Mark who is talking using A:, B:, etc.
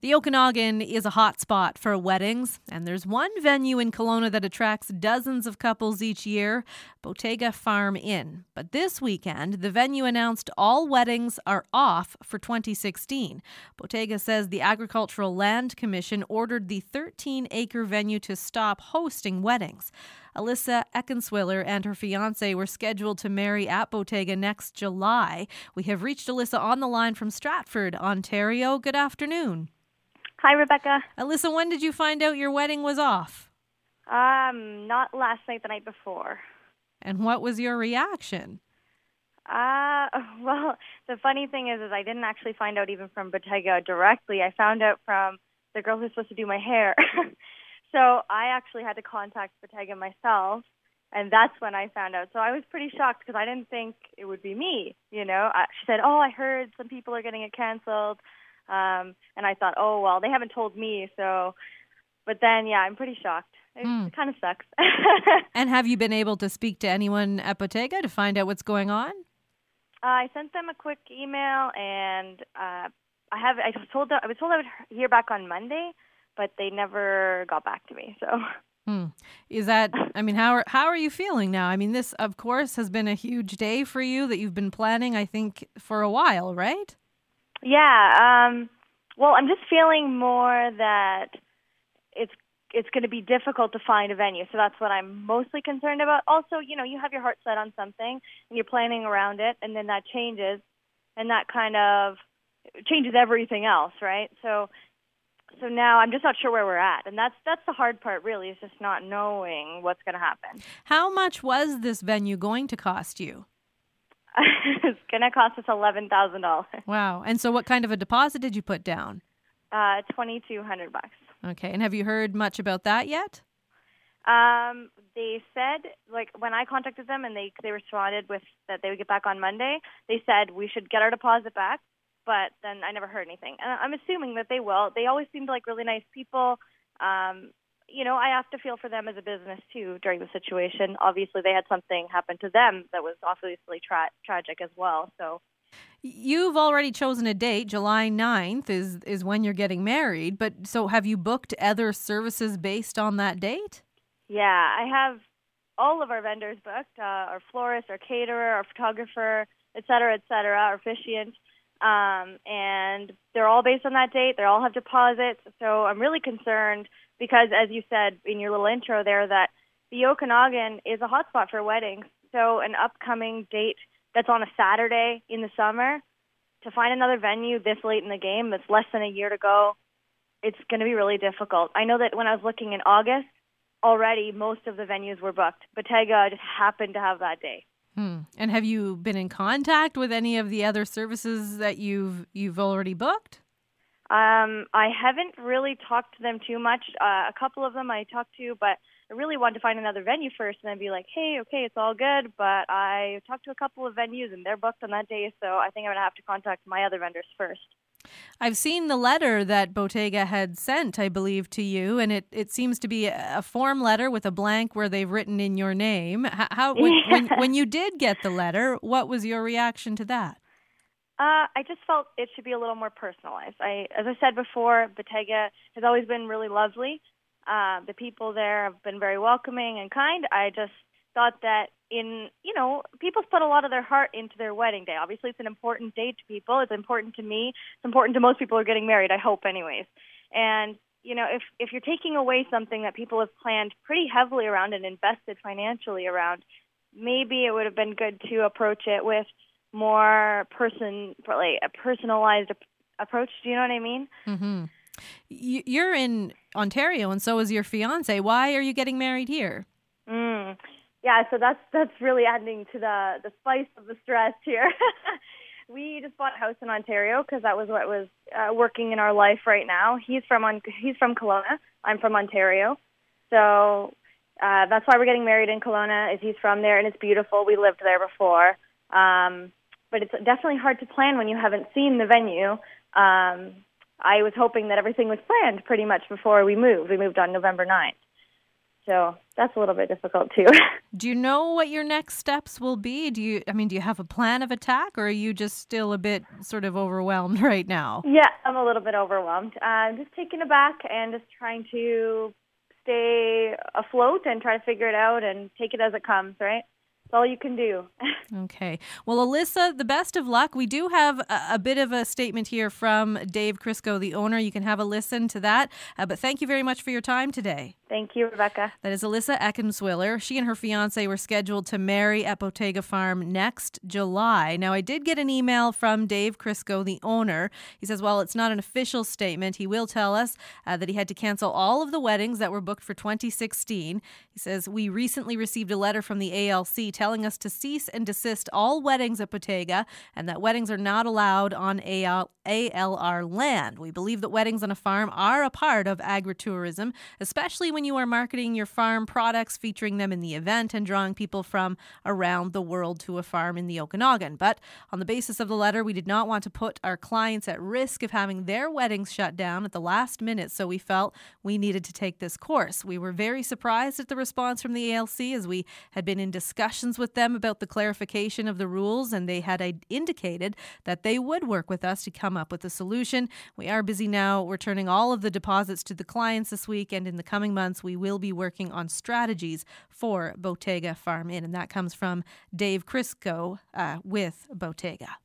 A: The Okanagan is a hot spot for weddings, and there's one venue in Kelowna that attracts dozens of couples each year, Bottega Farm Inn. But this weekend, the venue announced all weddings are off for 2016. Bottega says the Agricultural Land Commission ordered the 13-acre venue to stop hosting weddings. Alyssa Eckenswiller and her fiancé were scheduled to marry at Bottega next July. We have reached Alyssa on the line from Stratford, Ontario. Good afternoon.
B: Hi, Rebecca.
A: Alyssa, when did you find out your wedding was off?
B: Not last night, the night before.
A: And what was your reaction?
B: Well, the funny thing is I didn't actually find out even from Bottega directly. I found out from the girl who's supposed to do my hair. So I actually had to contact Bottega myself, and that's when I found out. So I was pretty shocked because I didn't think it would be me, you know. She said, I heard some people are getting it canceled. And I thought, well, they haven't told me, so. But then, yeah, I'm pretty shocked. It kind of sucks.
A: And have you been able to speak to anyone at Bottega to find out what's going on?
B: I sent them a quick email, and I was told I would hear back on Monday, but they never got back to me. So.
A: Is that? I mean, how are you feeling now? I mean, this, of course, has been a huge day for you that you've been planning, I think, for a while, right?
B: Yeah. Well, I'm just feeling more that it's going to be difficult to find a venue. So that's what I'm mostly concerned about. Also, you know, you have your heart set on something and you're planning around it, and then that changes, and that kind of changes everything else, right? So now I'm just not sure where we're at. And that's the hard part, really, is just not knowing what's going to happen.
A: How much was this venue going to cost you?
B: It's going to cost us $11,000.
A: Wow. And so what kind of a deposit did you put down?
B: $2,200.
A: Okay. And have you heard much about that yet?
B: They said, like, when I contacted them and they responded with that they would get back on Monday, they said we should get our deposit back, but then I never heard anything. And I'm assuming that they will. They always seemed like really nice people. You know, I have to feel for them as a business, too, during the situation. Obviously, they had something happen to them that was obviously tragic as well. So,
A: you've already chosen a date. July 9th is when you're getting married. But so have you booked other services based on that date?
B: Yeah, I have all of our vendors booked, our florist, our caterer, our photographer, et cetera, our officiant. And they're all based on that date. They all have deposits. So I'm really concerned because, as you said in your little intro there, that the Okanagan is a hotspot for weddings. So an upcoming date that's on a Saturday in the summer, to find another venue this late in the game, that's less than a year to go, it's going to be really difficult. I know that when I was looking in August, already most of the venues were booked. Bottega just happened to have that day.
A: And have you been in contact with any of the other services that you've already booked?
B: I haven't really talked to them too much. A couple of them I talked to, but I really wanted to find another venue first and then be like, hey, okay, it's all good. But I talked to a couple of venues and they're booked on that day, so I think I'm going to have to contact my other vendors first.
A: I've seen the letter that Bottega had sent, I believe, to you, and it seems to be a form letter with a blank where they've written in your name. When you did get the letter, what was your reaction to that?
B: I just felt it should be a little more personalized. As I said before, Bottega has always been really lovely. The people there have been very welcoming and kind. I just thought that people put a lot of their heart into their wedding day. Obviously, it's an important day to people. It's important to me. It's important to most people who are getting married, I hope anyways. And, you know, if you're taking away something that people have planned pretty heavily around and invested financially around, maybe it would have been good to approach it with more a personalized approach. Do you know what I mean?
A: Mm-hmm. You're in Ontario, and so is your fiancé. Why are you getting married here?
B: Yeah, so that's really adding to the spice of the stress here. We just bought a house in Ontario because that was what was working in our life right now. He's from Kelowna. I'm from Ontario, so that's why we're getting married in Kelowna. Is he's from there, and it's beautiful. We lived there before. But it's definitely hard to plan when you haven't seen the venue. I was hoping that everything was planned pretty much before we moved. We moved on November 9th. So that's a little bit difficult too.
A: Do you know what your next steps will be? Do you have a plan of attack, or are you just still a bit sort of overwhelmed right now?
B: Yeah, I'm a little bit overwhelmed. I'm just taken aback and just trying to stay afloat and try to figure it out and take it as it comes, right? That's all you can do.
A: Okay. Well, Alyssa, the best of luck. We do have a bit of a statement here from Dave Crisco, the owner. You can have a listen to that. But thank you very much for your time today.
B: Thank you, Rebecca.
A: That is Alyssa Eckenswiller. She and her fiancé were scheduled to marry at Bottega Farm next July. Now, I did get an email from Dave Crisco, the owner. He says, while it's not an official statement, he will tell us that he had to cancel all of the weddings that were booked for 2016. He says, we recently received a letter from the ALC telling us to cease and desist all weddings at Bottega and that weddings are not allowed on ALR land. We believe that weddings on a farm are a part of agritourism, especially when you are marketing your farm products, featuring them in the event and drawing people from around the world to a farm in the Okanagan. But on the basis of the letter, we did not want to put our clients at risk of having their weddings shut down at the last minute, so we felt we needed to take this course. We were very surprised at the response from the ALC, as we had been in discussions with them about the clarification of the rules, and they had indicated that they would work with us to come up with a solution. We are busy now returning all of the deposits to the clients this week, and in the coming months we will be working on strategies for Bottega Farm Inn, and that comes from Dave Crisco with Bottega.